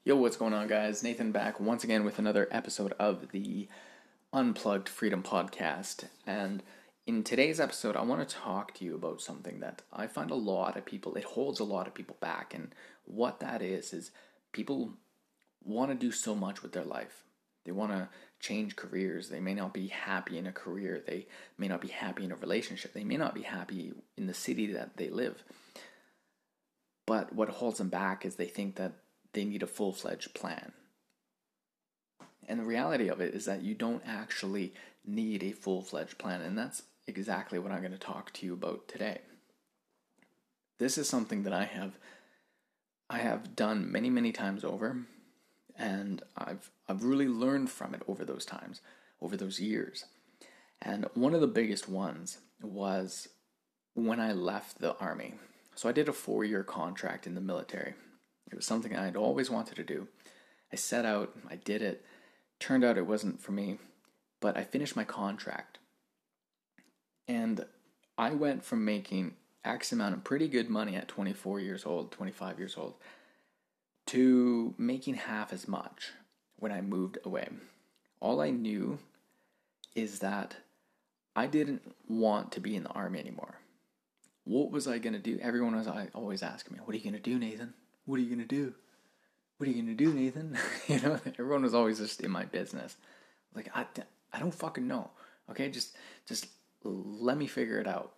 Yo, what's going on, guys? Nathan back once again with another episode of the Unplugged Freedom Podcast. And in today's episode, I want to talk to you about something that I find it holds a lot of people back. And what that is people want to do so much with their life. They want to change careers. They may not be happy in a career. They may not be happy in a relationship. They may not be happy in the city that they live. But what holds them back is they think that they need a full-fledged plan. And the reality of it is that you don't actually need a full-fledged plan, and that's exactly what I'm going to talk to you about today. This is something that I have done many, many times over, and I've really learned from it over those times, over those years. And one of the biggest ones was when I left the Army. So I did a 4-year contract in the military. It was something I'd always wanted to do. I set out, I did it. Turned out it wasn't for me, but I finished my contract. And I went from making X amount of pretty good money at 24 years old, 25 years old, to making half as much when I moved away. All I knew is that I didn't want to be in the Army anymore. What was I going to do? Everyone was always asking me, "What are you going to do, Nathan? What are you going to do? What are you going to do, Nathan?" Everyone was always just in my business. Like, I don't fucking know. Okay, just let me figure it out.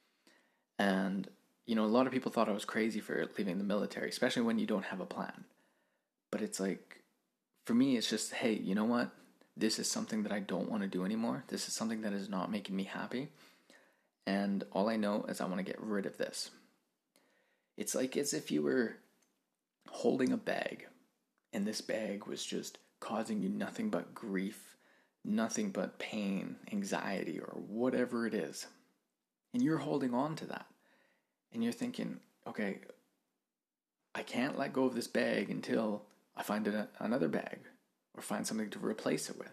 And, a lot of people thought I was crazy for leaving the military, especially when you don't have a plan. But it's like, for me, it's just, hey, you know what? This is something that I don't want to do anymore. This is something that is not making me happy. And all I know is I want to get rid of this. It's like as if you were holding a bag, and this bag was just causing you nothing but grief, nothing but pain, anxiety, or whatever it is. And you're holding on to that. And you're thinking, okay, I can't let go of this bag until I find another bag or find something to replace it with.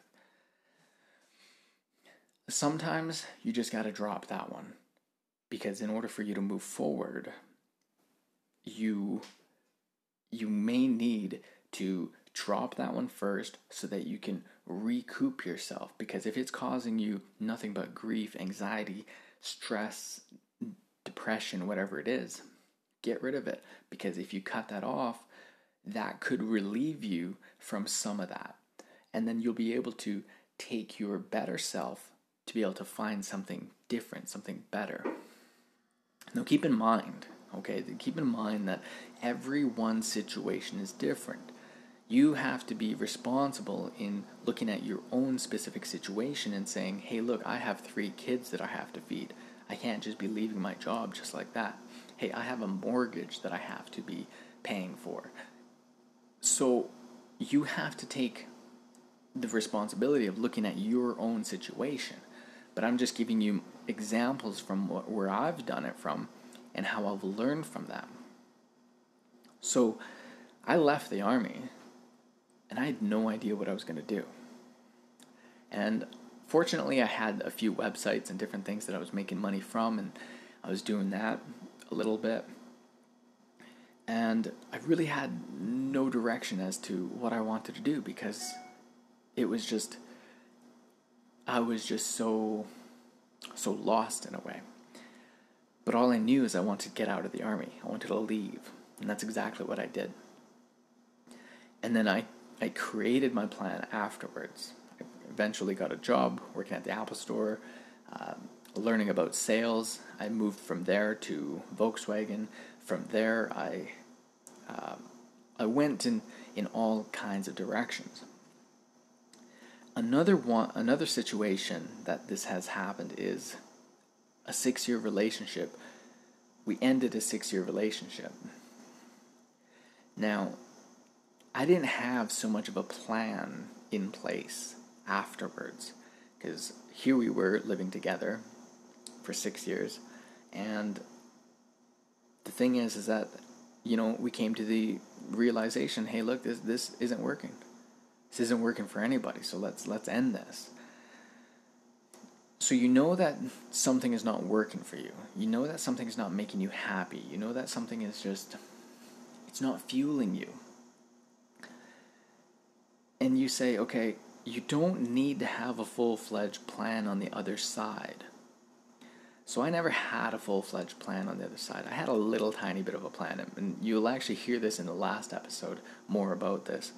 Sometimes you just got to drop that one, because in order for you to move forward, you may need to drop that one first so that you can recoup yourself. Because if it's causing you nothing but grief, anxiety, stress, depression, whatever it is, get rid of it. Because if you cut that off, that could relieve you from some of that. And then you'll be able to take your better self to be able to find something different, something better. Now keep in mind that everyone's situation is different. You have to be responsible in looking at your own specific situation and saying, hey, look, I have 3 kids that I have to feed. I can't just be leaving my job just like that. Hey, I have a mortgage that I have to be paying for. So you have to take the responsibility of looking at your own situation. But I'm just giving you examples from where I've done it from and how I've learned from them. So I left the Army, and I had no idea what I was going to do. And fortunately, I had a few websites and different things that I was making money from, and I was doing that a little bit. And I really had no direction as to what I wanted to do, because I was just so lost in a way. But all I knew is I wanted to get out of the Army. I wanted to leave. And that's exactly what I did. And then I created my plan afterwards. I eventually got a job working at the Apple Store, learning about sales. I moved from there to Volkswagen. From there, I went in all kinds of directions. Another situation that this has happened is a 6-year relationship. We ended a 6-year relationship. Now, I didn't have so much of a plan in place afterwards, because here we were living together for 6 years, and the thing is that, we came to the realization, hey, look, this isn't working. This isn't working for anybody, so let's end this. So you know that something is not working for you. You know that something is not making you happy. You know that something is it's not fueling you. And you say, okay, you don't need to have a full-fledged plan on the other side. So I never had a full-fledged plan on the other side. I had a little tiny bit of a plan, and you'll actually hear this in the last episode more about this,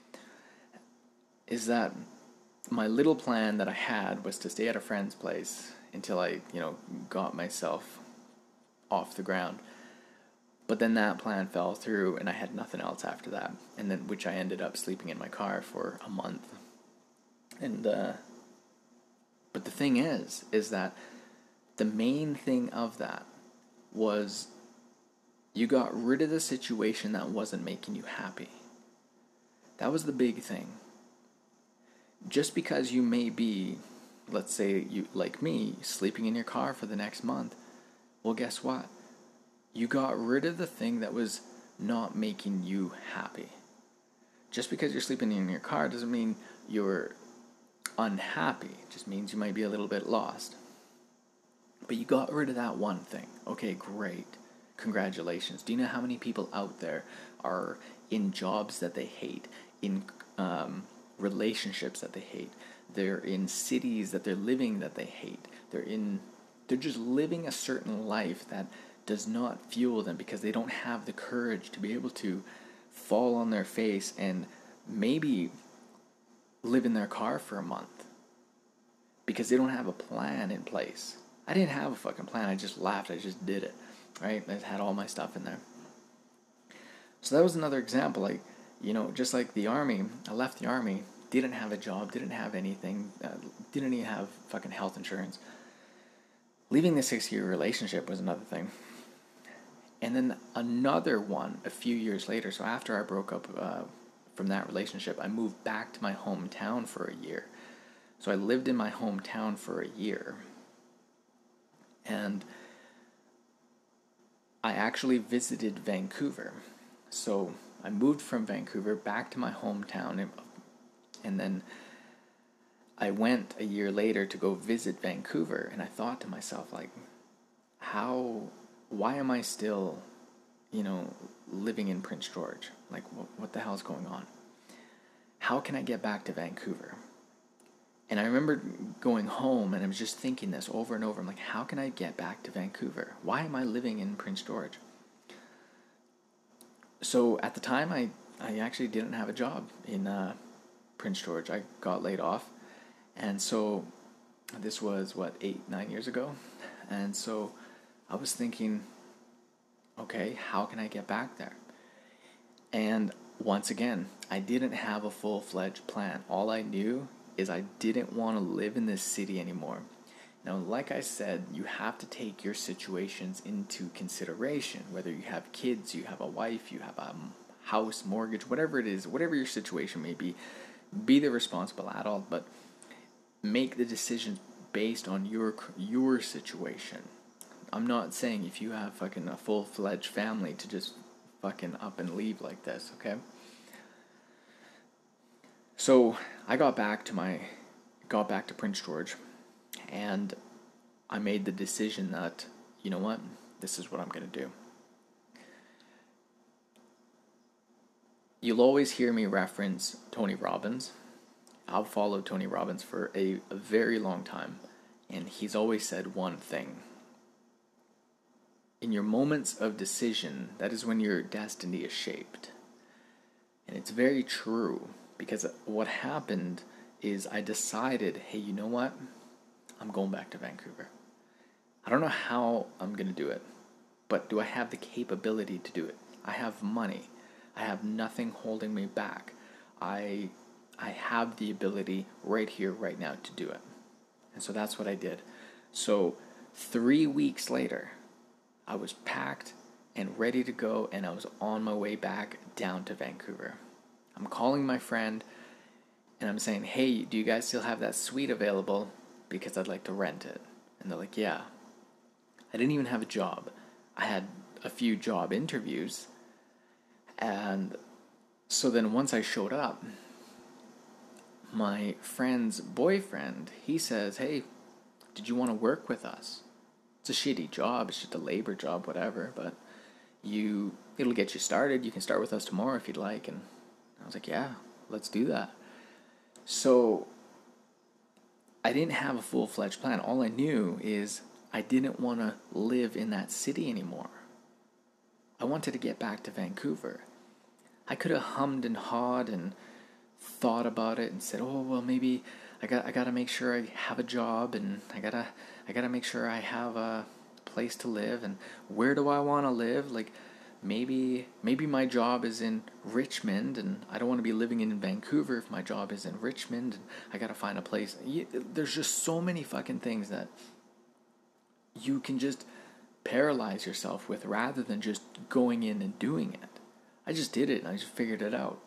is that my little plan that I had was to stay at a friend's place until I, got myself off the ground. But then that plan fell through, and I had nothing else after that, and then which I ended up sleeping in my car for a month. And but the thing is that the main thing of that was you got rid of the situation that wasn't making you happy. That was the big thing. Just because you may be, let's say you, like me, sleeping in your car for the next month, well, guess what? You got rid of the thing that was not making you happy. Just because you're sleeping in your car doesn't mean you're unhappy. It just means you might be a little bit lost. But you got rid of that one thing. Okay, great. Congratulations. Do you know how many people out there are in jobs that they hate, in relationships that they hate? They're in cities that they're living that they hate. They're just living a certain life that does not fuel them because they don't have the courage to be able to fall on their face and maybe live in their car for a month because they don't have a plan in place. I didn't have a fucking plan. I just laughed. I just did it, right? I had all my stuff in there. So that was another example. Like, just like the army, I left the army, didn't have a job, didn't have anything, didn't even have fucking health insurance. Leaving the 6-year relationship was another thing. And then another one a few years later. So after I broke up from that relationship, I moved back to my hometown for a year. So I lived in my hometown for a year. And I actually visited Vancouver. So I moved from Vancouver back to my hometown. And then I went a year later to go visit Vancouver. And I thought to myself, like, why am I still, living in Prince George? Like, what the hell is going on? How can I get back to Vancouver? And I remember going home and I was just thinking this over and over. I'm like, how can I get back to Vancouver? Why am I living in Prince George? So at the time, I actually didn't have a job in Prince George. I got laid off. And so this was, 8-9 years ago? And so I was thinking, okay, how can I get back there? And once again, I didn't have a full-fledged plan. All I knew is I didn't want to live in this city anymore. Now, like I said, you have to take your situations into consideration. Whether you have kids, you have a wife, you have a house, mortgage, whatever it is, whatever your situation may be the responsible adult, but make the decisions based on your situation. I'm not saying if you have fucking a full-fledged family to just fucking up and leave like this, okay? So I got back to Prince George, and I made the decision that, you know what, this is what I'm going to do. You'll always hear me reference Tony Robbins. I've followed Tony Robbins for a very long time, and he's always said one thing. In your moments of decision, that is when your destiny is shaped. And it's very true, because what happened is I decided, hey, you know what? I'm going back to Vancouver. I don't know how I'm going to do it, but do I have the capability to do it? I have money. I have nothing holding me back. I have the ability right here, right now to do it. And so that's what I did. So 3 weeks later, I was packed and ready to go, and I was on my way back down to Vancouver. I'm calling my friend, and I'm saying, hey, do you guys still have that suite available? Because I'd like to rent it. And they're like, yeah. I didn't even have a job. I had a few job interviews. And so then once I showed up, my friend's boyfriend, he says, hey, did you want to work with us? It's a shitty job. It's just a labor job, whatever. But it'll get you started. You can start with us tomorrow if you'd like. And I was like, yeah, let's do that. So I didn't have a full-fledged plan. All I knew is I didn't want to live in that city anymore. I wanted to get back to Vancouver. I could have hummed and hawed and thought about it and said, "Oh, well, maybe I got to make sure I have a job, and I got to make sure I have a place to live, and where do I want to live? Like maybe my job is in Richmond, and I don't want to be living in Vancouver if my job is in Richmond, and I got to find a place." There's just so many fucking things that you can just paralyze yourself with rather than just going in and doing it. I just did it and I just figured it out.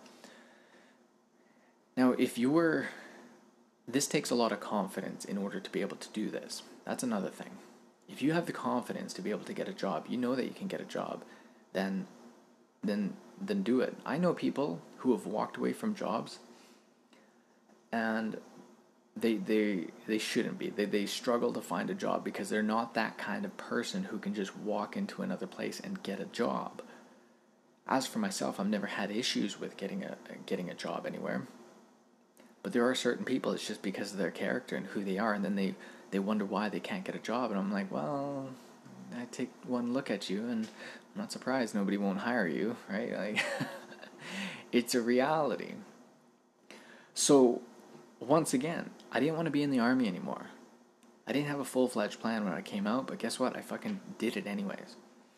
Now, this takes a lot of confidence in order to be able to do this. That's another thing. If you have the confidence to be able to get a job, you know that you can get a job, then do it. I know people who have walked away from jobs and they shouldn't be. They struggle to find a job because they're not that kind of person who can just walk into another place and get a job. As for myself, I've never had issues with getting a job anywhere. But there are certain people, it's just because of their character and who they are, and then they wonder why they can't get a job. And I'm like, well, I take one look at you, and I'm not surprised nobody won't hire you, right? Like, it's a reality. So, once again, I didn't want to be in the army anymore. I didn't have a full-fledged plan when I came out, but guess what? I fucking did it anyways.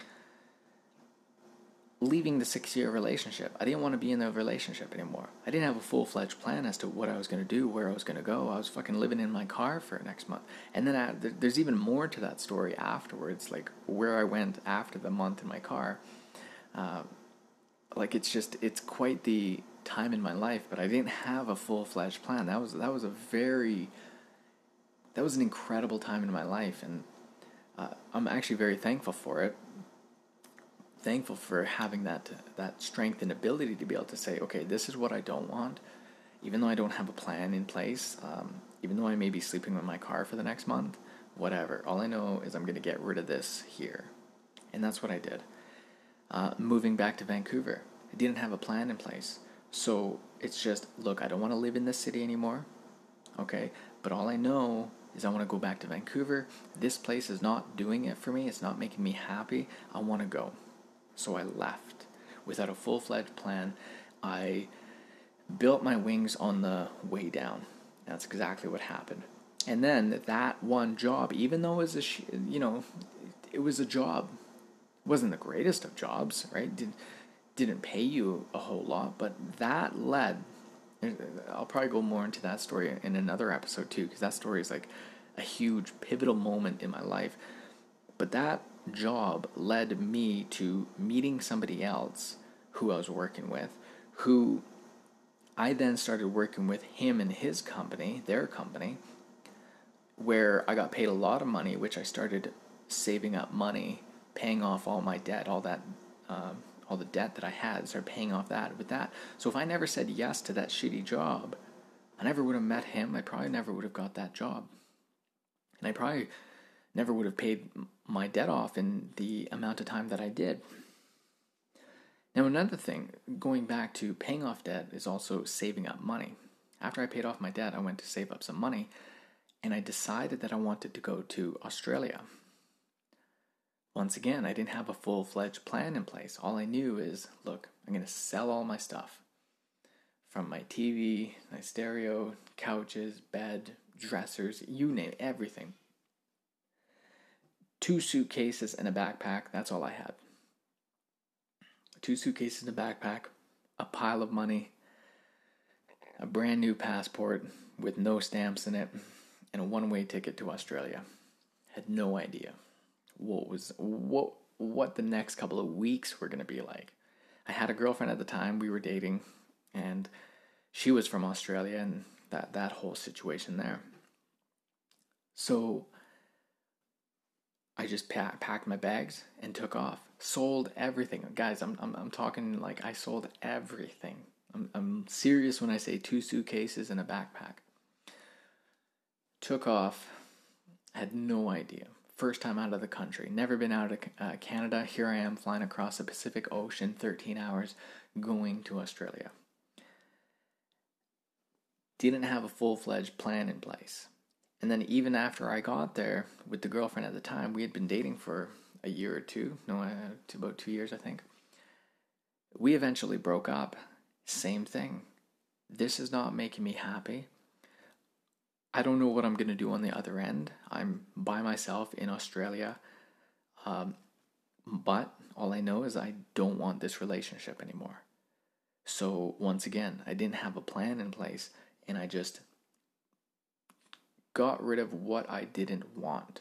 Leaving the 6-year relationship. I didn't want to be in the relationship anymore. I didn't have a full-fledged plan as to what I was going to do, where I was going to go. I was fucking living in my car for next month. And then there's even more to that story afterwards, like where I went after the month in my car. It's quite the time in my life, but I didn't have a full-fledged plan. That was an incredible time in my life, and I'm actually very thankful for it. Thankful for having that strength and ability to be able to say, okay, this is what I don't want, even though I don't have a plan in place, even though I may be sleeping in my car for the next month, whatever. All I know is I'm going to get rid of this here, and that's what I did. Moving back to Vancouver, I didn't have a plan in place, so it's just, look, I don't want to live in this city anymore, okay, but all I know is I want to go back to Vancouver. This place is not doing it for me. It's not making me happy. I want to go. So I left without a full-fledged plan. I built my wings on the way down. That's exactly what happened. And then that one job, even though it was it was a job, it wasn't the greatest of jobs, right? Didn't pay you a whole lot, but that led. I'll probably go more into that story in another episode too, because that story is like a huge pivotal moment in my life. But that job led me to meeting somebody else who I was working with, who I then started working with him and his company, their company, where I got paid a lot of money, which I started saving up money, paying off all my debt, all the debt that I had, started paying off that with that. So if I never said yes to that shitty job, I never would have met him. I probably never would have got that job. And I probably never would have paid my debt off in the amount of time that I did. Now, another thing, going back to paying off debt, is also saving up money. After I paid off my debt, I went to save up some money, and I decided that I wanted to go to Australia. Once again, I didn't have a full-fledged plan in place. All I knew is, look, I'm going to sell all my stuff. From my TV, my stereo, couches, bed, dressers, you name it, everything. 2 suitcases and a backpack, that's all I had. 2 suitcases and a backpack, a pile of money, a brand new passport with no stamps in it, and a one-way ticket to Australia. Had no idea what the next couple of weeks were going to be like. I had a girlfriend at the time, we were dating, and she was from Australia, and that whole situation there. So I just packed my bags and took off. Sold everything, guys. I'm talking like I sold everything. I'm serious when I say 2 suitcases and a backpack. Took off. Had no idea. First time out of the country. Never been out of Canada. Here I am flying across the Pacific Ocean, 13 hours, going to Australia. didn't have a full-fledged plan in place. And then even after I got there with the girlfriend at the time, we had been dating for a year or two. No, about 2 years, I think. We eventually broke up. Same thing. This is not making me happy. I don't know what I'm going to do on the other end. I'm by myself in Australia. But all I know is I don't want this relationship anymore. So once again, I didn't have a plan in place, and I just got rid of what I didn't want.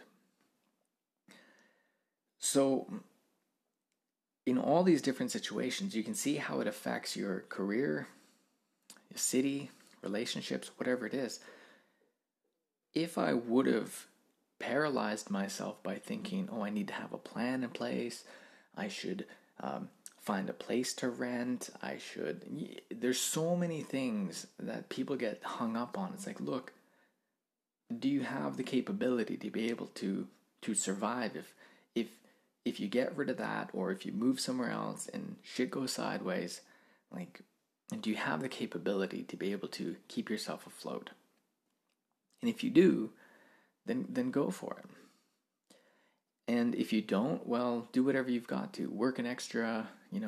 So in all these different situations, you can see how it affects your career, your city, relationships, whatever it is. If I would have paralyzed myself by thinking, oh, I need to have a plan in place, I should find a place to rent, there's so many things that people get hung up on. It's like, look, do you have the capability to be able to survive if you get rid of that, or if you move somewhere else and shit goes sideways? Like, do you have the capability to be able to keep yourself afloat? And if you do, then go for it. And if you don't, well, do whatever you've got to. Work an extra,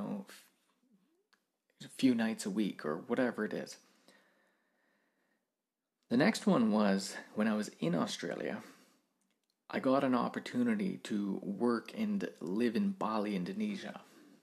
a few nights a week or whatever it is. The next one was when I was in Australia, I got an opportunity to work and live in Bali, Indonesia.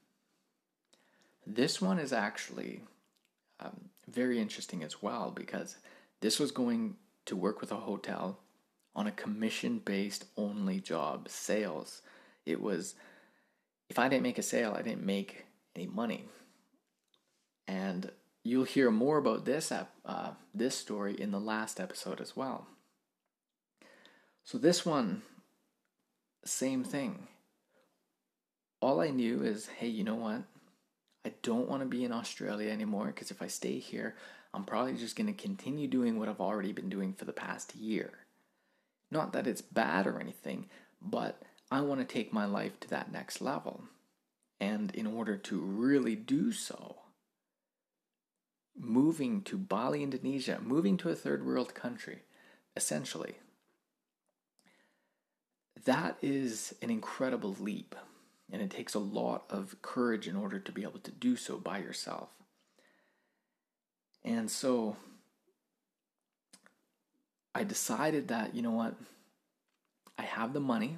This one is actually very interesting as well, because this was going to work with a hotel on a commission-based only job, sales. It was, if I didn't make a sale, I didn't make any money. And you'll hear more about this story in the last episode as well. So this one, same thing. All I knew is, hey, you know what? I don't want to be in Australia anymore, because if I stay here, I'm probably just going to continue doing what I've already been doing for the past year. Not that it's bad or anything, but I want to take my life to that next level. And in order to really do so, moving to Bali, Indonesia, moving to a third world country, essentially, that is an incredible leap. And it takes a lot of courage in order to be able to do so by yourself. And so I decided that, you know what, I have the money,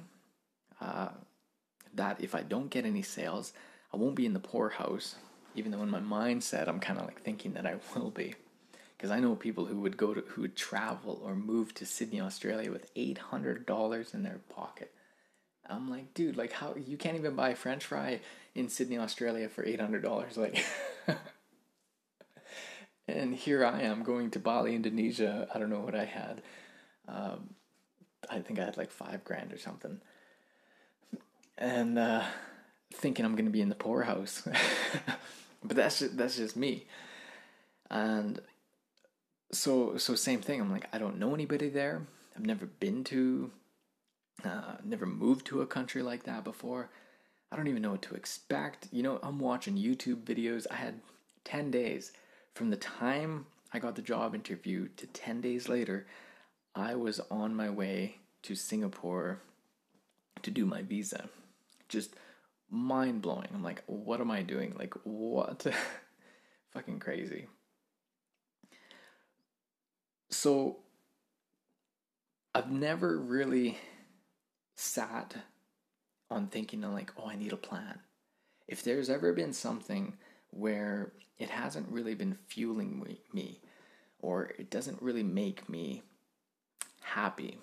that if I don't get any sales, I won't be in the poorhouse, even though in my mindset I'm kind of like thinking that I will be. Because I know people who would travel or move to Sydney, Australia with $800 in their pocket. I'm like, dude, like, how you can't even buy a French fry in Sydney, Australia for $800, like. And here I am going to Bali, Indonesia. I don't know what I had. I think I had like $5,000 or something. And thinking I'm going to be in the poorhouse. But that's just me. And so same thing. I'm like, I don't know anybody there. I've never never moved to a country like that before. I don't even know what to expect. I'm watching YouTube videos. I had 10 days. From the time I got the job interview to 10 days later, I was on my way to Singapore to do my visa. Just mind-blowing. I'm like, what am I doing? Like, what? Fucking crazy. So, I've never really sat on thinking like, oh, I need a plan. If there's ever been something where it hasn't really been fueling me, or it doesn't really make me happy,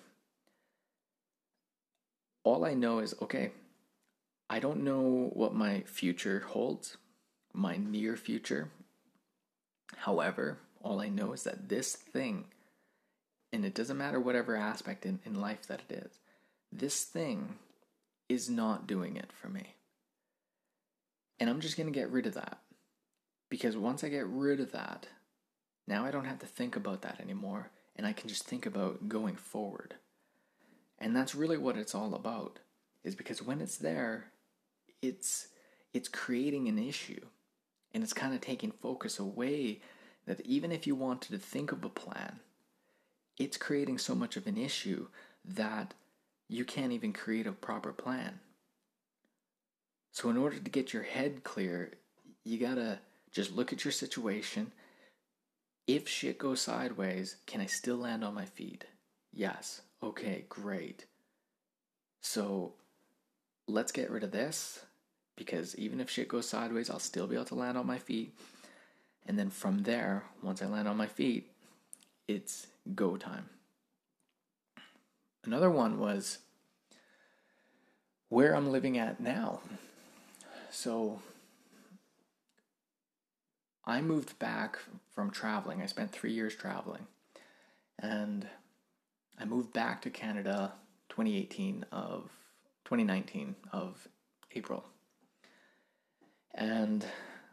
all I know is, okay, I don't know what my future holds, my near future. However, all I know is that this thing, and it doesn't matter whatever aspect in life that it is, this thing is not doing it for me. And I'm just going to get rid of that. Because once I get rid of that, now I don't have to think about that anymore, and I can just think about going forward. And that's really what it's all about, is because when it's there, it's creating an issue, and it's kind of taking focus away that even if you wanted to think of a plan, it's creating so much of an issue that you can't even create a proper plan. So in order to get your head clear, you gotta just look at your situation. If shit goes sideways, can I still land on my feet? Yes. Okay, great. So let's get rid of this, because even if shit goes sideways, I'll still be able to land on my feet. And then from there, once I land on my feet, it's go time. Another one was where I'm living at now. So I moved back from traveling. I spent 3 years traveling. And I moved back to Canada 2019 of April. And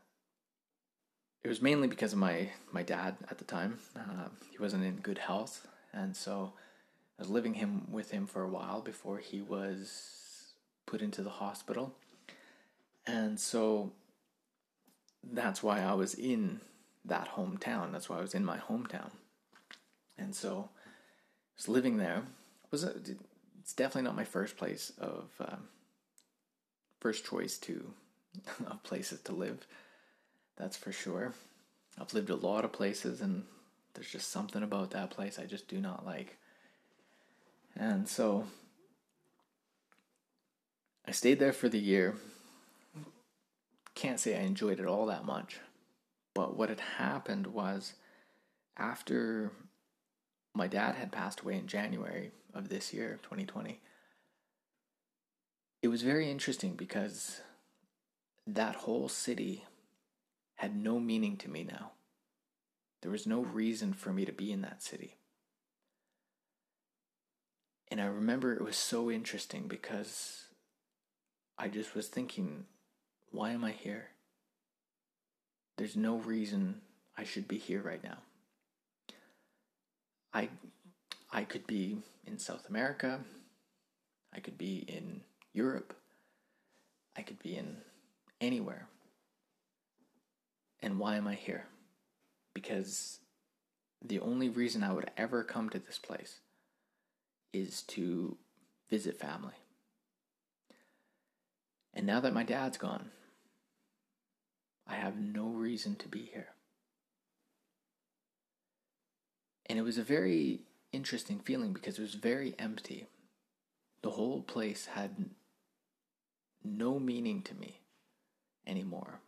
it was mainly because of my dad at the time. He wasn't in good health. And so I was living with him for a while before he was put into the hospital. And so that's why I was in that hometown. That's why I was in my hometown. And so I was living there. It's definitely not my first choice of places to live. That's for sure. I've lived a lot of places, and there's just something about that place I just do not like. And so I stayed there for the year. Can't say I enjoyed it all that much. But what had happened was, after my dad had passed away in January of this year, 2020, it was very interesting because that whole city had no meaning to me now. There was no reason for me to be in that city. And I remember it was so interesting because I just was thinking, why am I here? There's no reason I should be here right now. I could be in South America. I could be in Europe. I could be in anywhere. And why am I here? Because the only reason I would ever come to this place is to visit family. And now that my dad's gone, I have no reason to be here. And it was a very interesting feeling because it was very empty. The whole place had no meaning to me anymore.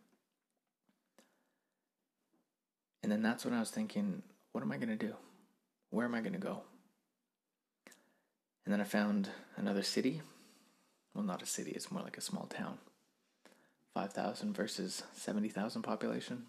And then that's when I was thinking, what am I going to do? Where am I going to go? And then I found another city. Well, not a city, it's more like a small town. 5,000 versus 70,000 population.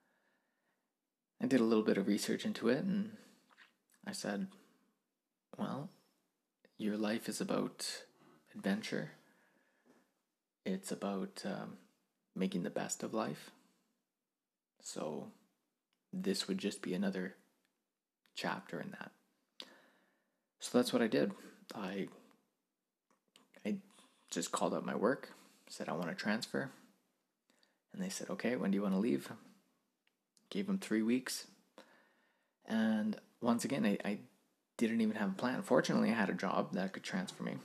I did a little bit of research into it, and I said, well, your life is about adventure. It's about making the best of life. So this would just be another chapter in that. So that's what I did. I just called up my work, said I want to transfer. And they said, okay, when do you want to leave? Gave them 3 weeks. And once again, I didn't even have a plan. Fortunately, I had a job that could transfer me.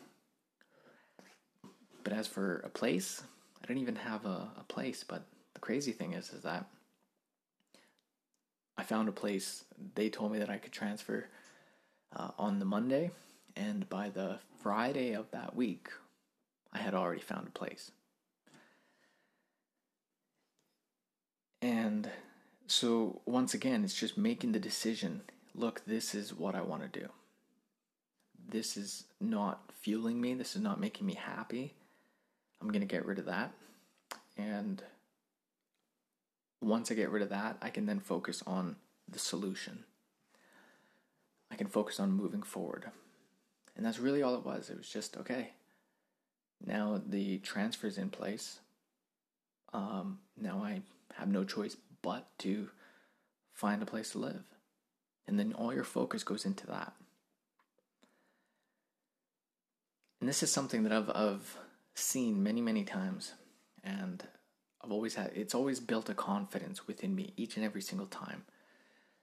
But as for a place, I didn't even have a place. But the crazy thing is that I found a place. They told me that I could transfer on the Monday. And by the Friday of that week, I had already found a place. And so once again, it's just making the decision. Look, this is what I want to do. This is not fueling me. This is not making me happy. I'm going to get rid of that. And once I get rid of that, I can then focus on the solution. I can focus on moving forward. And that's really all it was. It was just, okay, now the transfer's in place. Now I have no choice but to find a place to live. And then all your focus goes into that. And this is something that I've seen many, many times. And it's always built a confidence within me each and every single time.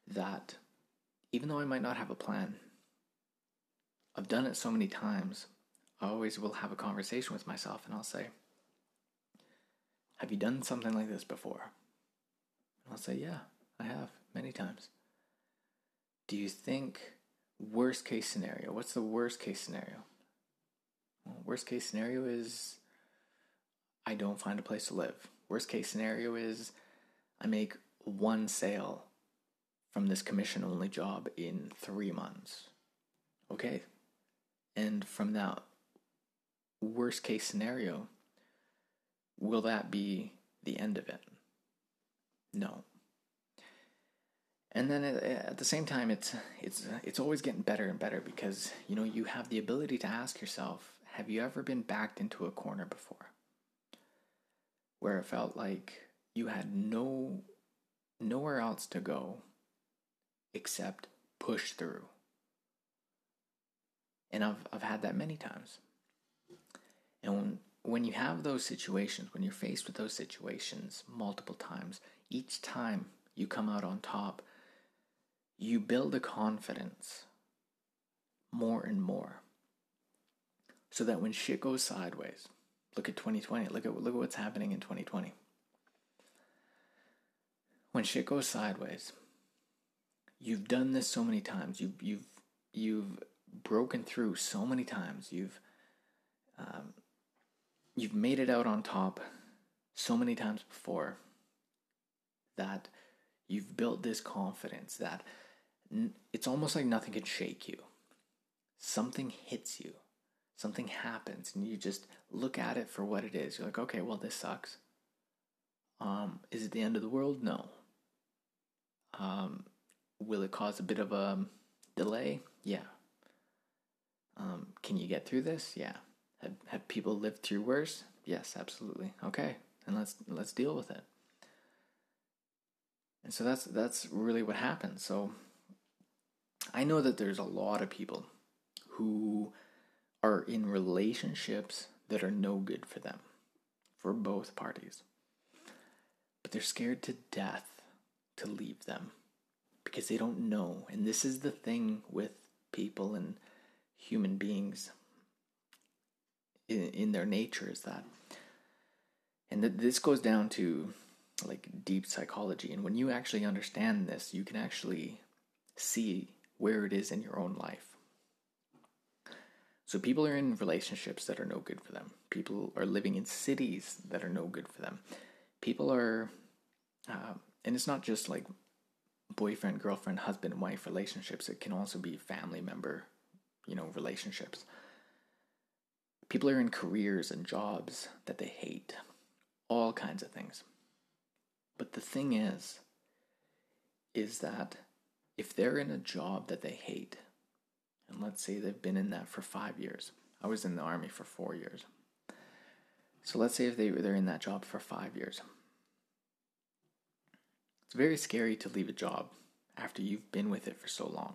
that even though I might not have a plan, I've done it so many times, I always will have a conversation with myself and I'll say, have you done something like this before? And I'll say, yeah, I have, many times. Do you think, worst case scenario, what's the worst case scenario? Well, worst case scenario is I don't find a place to live. Worst case scenario is I make one sale from this commission only job in 3 months. Okay. And from that worst case scenario, will that be the end of it? No. And then at the same time, it's always getting better and better because, you have the ability to ask yourself, have you ever been backed into a corner before? Where it felt like you had nowhere else to go except push through. And I've had that many times. And when you have those situations, when you're faced with those situations multiple times, each time you come out on top, you build a confidence more and more. So that when shit goes sideways, look at 2020, look at what's happening in 2020. When shit goes sideways, you've done this so many times. You've broken through so many times. You've made it out on top so many times before that you've built this confidence that it's almost like nothing can shake you. Something hits you. Something happens and you just look at it for what it is. You're like, okay, well, this sucks. Is it the end of the world? No. Will it cause a bit of a delay? Yeah. Can you get through this? Yeah. Have people lived through worse? Yes, absolutely. Okay, and let's deal with it. And so that's really what happens. So I know that there's a lot of people who are in relationships that are no good for them, for both parties. But they're scared to death to leave them because they don't know. And this is the thing with people and human beings in their nature is that, and this goes down to like deep psychology. And when you actually understand this, you can actually see where it is in your own life. So people are in relationships that are no good for them. People are living in cities that are no good for them. People are, and it's not just like boyfriend, girlfriend, husband, and wife relationships. It can also be family member, relationships. People are in careers and jobs that they hate. All kinds of things. But the thing is that if they're in a job that they hate, and let's say they've been in that for 5 years. I was in the army for 4 years. So let's say if they're in that job for 5 years. It's very scary to leave a job after you've been with it for so long.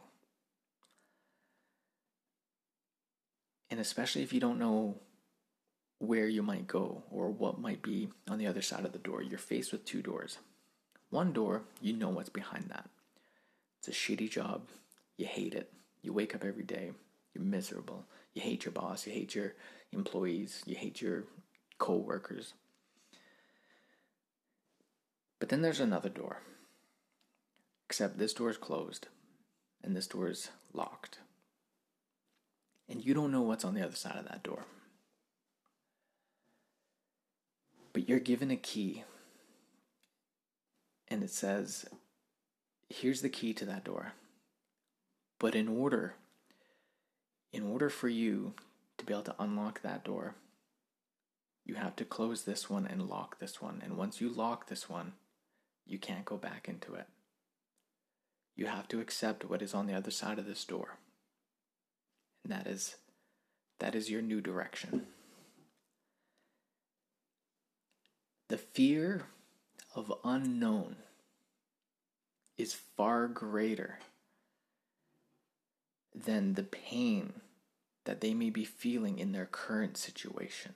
And especially if you don't know where you might go or what might be on the other side of the door. You're faced with 2 doors. One door, you know what's behind that. It's a shitty job. You hate it. You wake up every day. You're miserable. You hate your boss. You hate your employees. You hate your co-workers. But then there's another door. Except this door is closed. And this door is locked. And you don't know what's on the other side of that door. But you're given a key. And it says, here's the key to that door. But in order for you to be able to unlock that door, you have to close this one and lock this one. And once you lock this one, you can't go back into it. You have to accept what is on the other side of this door. And that is your new direction. The fear of unknown is far greater than the pain that they may be feeling in their current situation.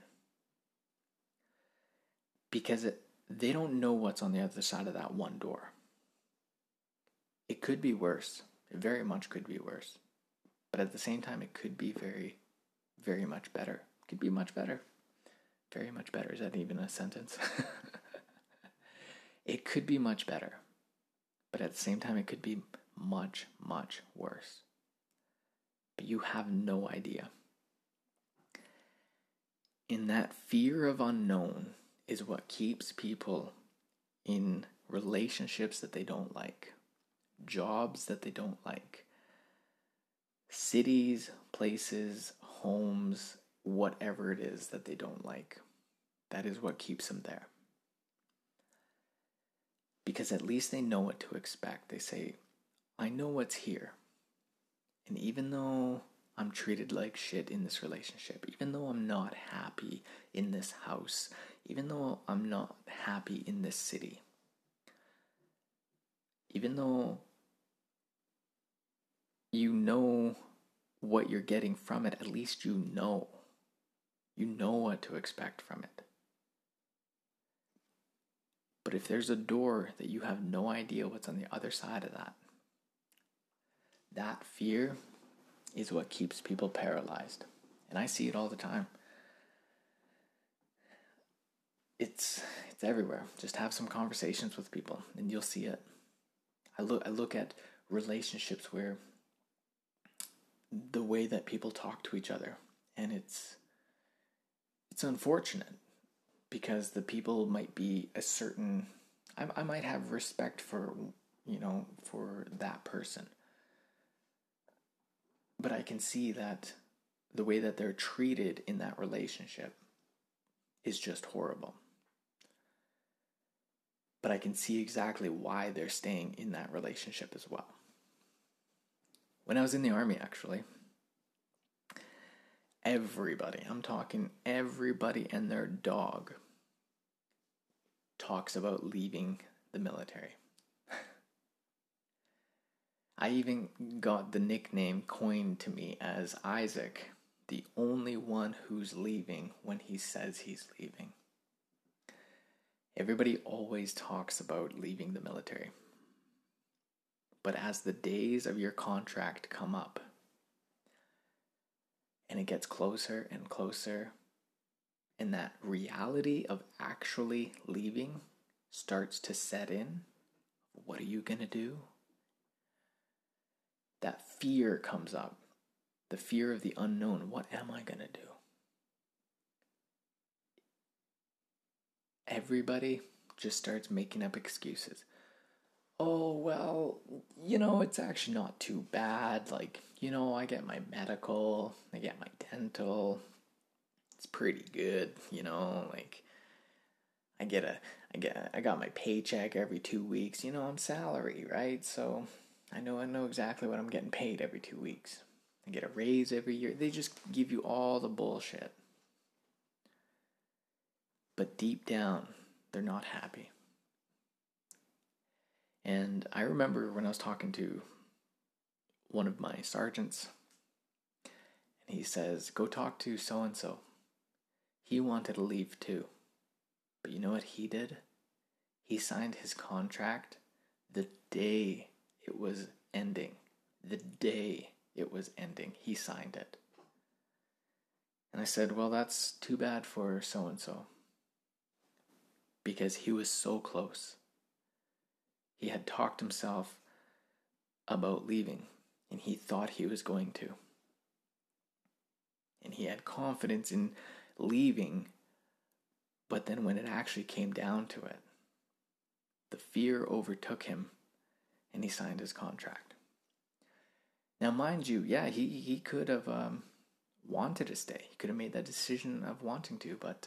Because they don't know what's on the other side of that one door. It could be worse. It very much could be worse. But at the same time, it could be very, very much better. It could be much better. Very much better. Is that even a sentence? It could be much better. But at the same time, it could be much, much worse. But you have no idea. In that fear of unknown is what keeps people in relationships that they don't like, jobs that they don't like, cities, places, homes, whatever it is that they don't like. That is what keeps them there. Because at least they know what to expect. They say, I know what's here. And even though I'm treated like shit in this relationship, even though I'm not happy in this house, even though I'm not happy in this city, even though you know what you're getting from it, at least you know. You know what to expect from it. But if there's a door that you have no idea what's on the other side of that, that fear is what keeps people paralyzed. And I see it all the time. It's everywhere. Just have some conversations with people and you'll see it. I look at relationships where the way that people talk to each other, and it's unfortunate because the people might be a certain, I might have respect for, for that person. But I can see that the way that they're treated in that relationship is just horrible. But I can see exactly why they're staying in that relationship as well. When I was in the army, actually, I'm talking everybody and their dog, talks about leaving the military. I even got the nickname coined to me as Isaac, the only one who's leaving when he says he's leaving. Everybody always talks about leaving the military. But as the days of your contract come up, and it gets closer and closer, and that reality of actually leaving starts to set in, what are you going to do? That fear comes up. The fear of the unknown. What am I going to do? Everybody just starts making up excuses. Oh, well, it's actually not too bad. I get my medical, I get my dental. It's pretty good, I got my paycheck every 2 weeks. I'm salary, right? So I know exactly what I'm getting paid every 2 weeks. I get a raise every year. They just give you all the bullshit. But deep down, they're not happy. And I remember when I was talking to one of my sergeants, and he says, go talk to so-and-so. He wanted to leave too. But you know what he did? He signed his contract the day it was ending. The day it was ending, he signed it. And I said, well, that's too bad for so-and-so. Because he was so close. He had talked himself about leaving, and he thought he was going to. And he had confidence in leaving, but then when it actually came down to it, the fear overtook him, and he signed his contract. Now, mind you, yeah, he could have wanted to stay. He could have made that decision of wanting to, but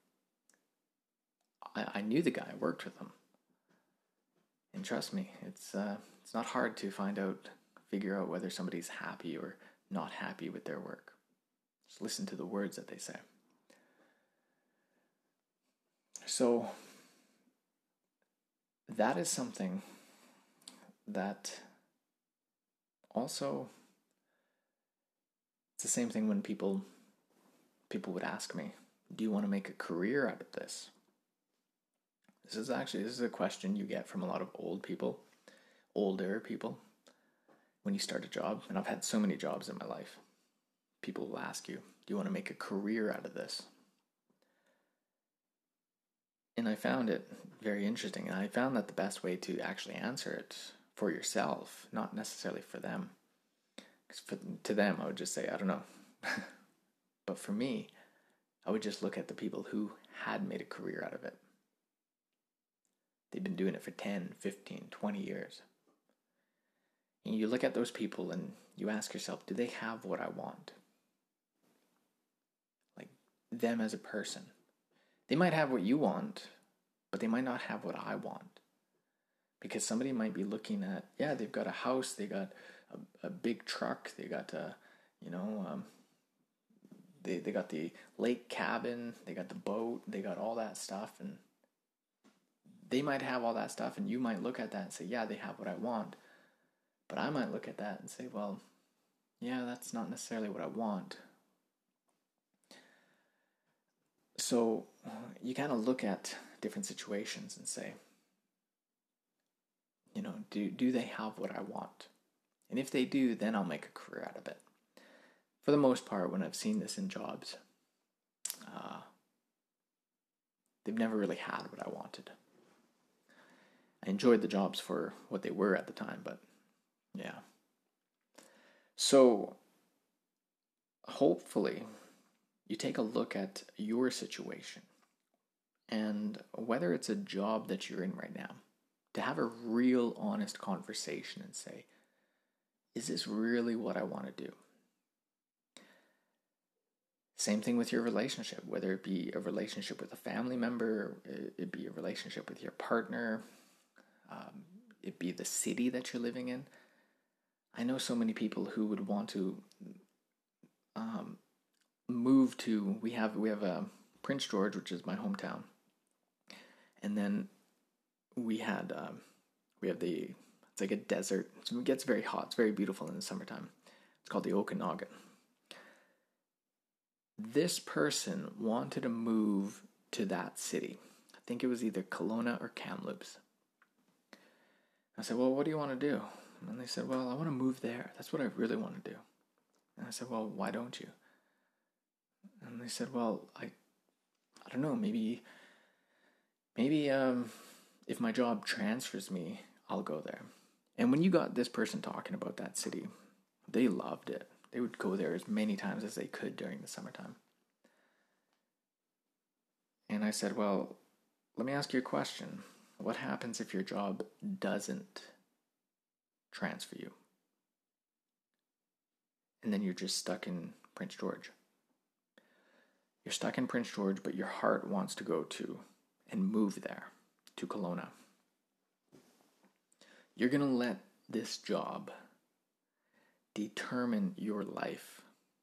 I knew the guy. I worked with him. And trust me, it's not hard to figure out whether somebody's happy or not happy with their work. Just listen to the words that they say. So that is something that also, it's the same thing when people would ask me, do you want to make a career out of this? This is a question you get from a lot of old people older people, when you start a job, and I've had so many jobs in my life, people will ask you, do you want to make a career out of this? And I found it very interesting. And I found that the best way to actually answer it for yourself, not necessarily for them. Because to them, I would just say, I don't know. But for me, I would just look at the people who had made a career out of it. They've been doing it for 10, 15, 20 years. And you look at those people and you ask yourself, do they have what I want? Like them as a person. They might have what you want, but they might not have what I want. Because somebody might be looking at, yeah, they've got a house, they got a big truck, they got they got the lake cabin, they got the boat, they got all that stuff, and they might have all that stuff, and you might look at that and say, yeah, they have what I want. But I might look at that and say, well, yeah, that's not necessarily what I want. So you kind of look at different situations and say, do they have what I want? And if they do, then I'll make a career out of it. For the most part, when I've seen this in jobs, they've never really had what I wanted. I enjoyed the jobs for what they were at the time, but yeah. So hopefully you take a look at your situation and whether it's a job that you're in right now, to have a real honest conversation and say, is this really what I want to do? Same thing with your relationship, whether it be a relationship with a family member, it be a relationship with your partner, it be the city that you're living in. I know so many people who would want to move to. We have Prince George, which is my hometown, and then we have it's like a desert. So it gets very hot. It's very beautiful in the summertime. It's called the Okanagan. This person wanted to move to that city. I think it was either Kelowna or Kamloops. I said, well, what do you want to do? And they said, well, I want to move there. That's what I really want to do. And I said, well, why don't you? And they said, well, I don't know, maybe if my job transfers me, I'll go there. And when you got this person talking about that city, they loved it. They would go there as many times as they could during the summertime. And I said, well, let me ask you a question. What happens if your job doesn't transfer you? And then you're just stuck in Prince George. You're stuck in Prince George, but your heart wants to go to and move there, to Kelowna. You're going to let this job determine your life.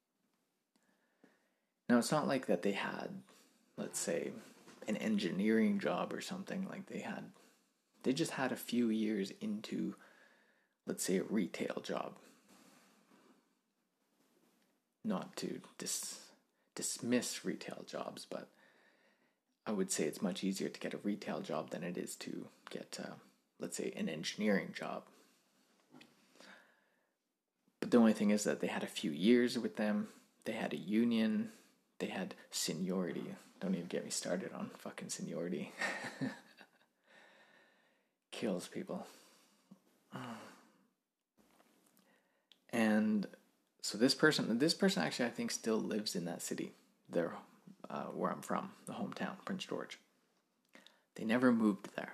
Now, it's not like that they had, let's say, an engineering job or something. Like they just had a few years into, let's say, a retail job. Not to dismiss retail jobs, but I would say it's much easier to get a retail job than it is to get, let's say, an engineering job. But the only thing is that they had a few years with them. They had a union. They had seniority. Don't even get me started on fucking seniority. Kills people. And so this person actually I think still lives in that city there, where I'm from, the hometown, Prince George. They never moved there.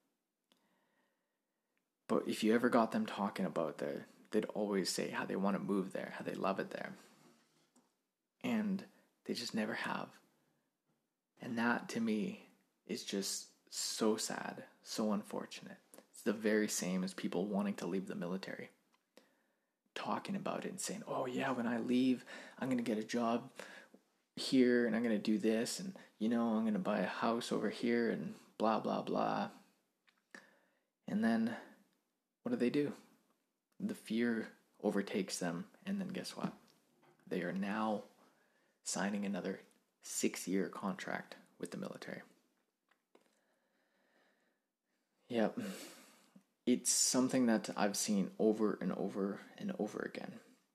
But if you ever got them talking about they'd always say how they want to move there, how they love it there. And they just never have. And that, to me, is just so sad, so unfortunate. It's the very same as people wanting to leave the military. Talking about it and saying, oh yeah, when I leave, I'm going to get a job here and I'm going to do this and, I'm going to buy a house over here and blah, blah, blah. And then what do? The fear overtakes them, and then guess what? They are now signing another 6-year contract with the military. Yep. it's something that I've seen over and over and over again.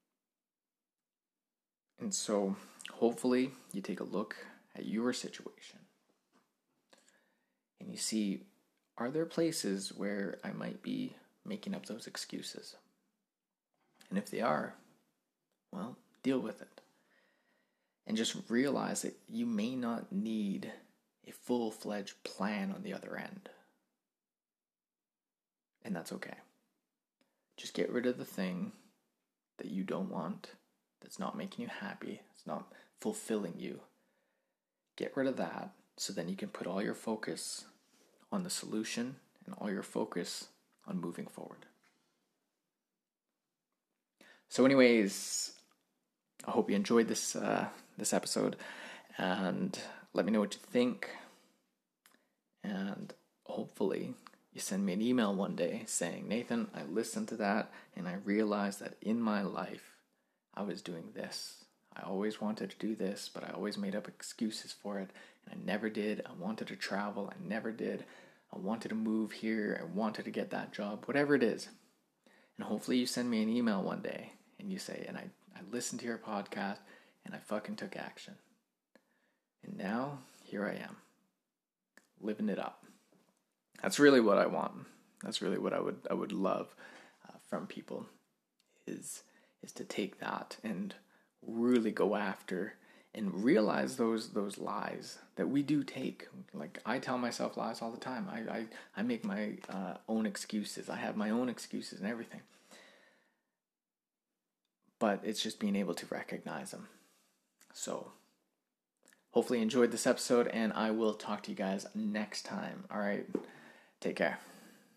And so hopefully you take a look at your situation and you see, are there places where I might be making up those excuses? And if they are, well, deal with it. And just realize that you may not need a full-fledged plan on the other end. And that's okay. Just get rid of the thing that you don't want, that's not making you happy, it's not fulfilling you. Get rid of that so then you can put all your focus on the solution and all your focus on moving forward. So anyways, I hope you enjoyed this episode, and let me know what you think. And hopefully you send me an email one day saying, Nathan, I listened to that and I realized that in my life I was doing this. I always wanted to do this, but I always made up excuses for it, and I never did. I wanted to travel, I never did. I wanted to move here, I wanted to get that job, whatever it is. And hopefully you send me an email one day and you say, and I listened to your podcast and I fucking took action. And now, here I am, living it up. That's really what I want. That's really what I would love from people is to take that and really go after and realize those lies that we do take. Like, I tell myself lies all the time. I make my own excuses. I have my own excuses and everything. But it's just being able to recognize them. So, hopefully you enjoyed this episode, and I will talk to you guys next time. All right, take care.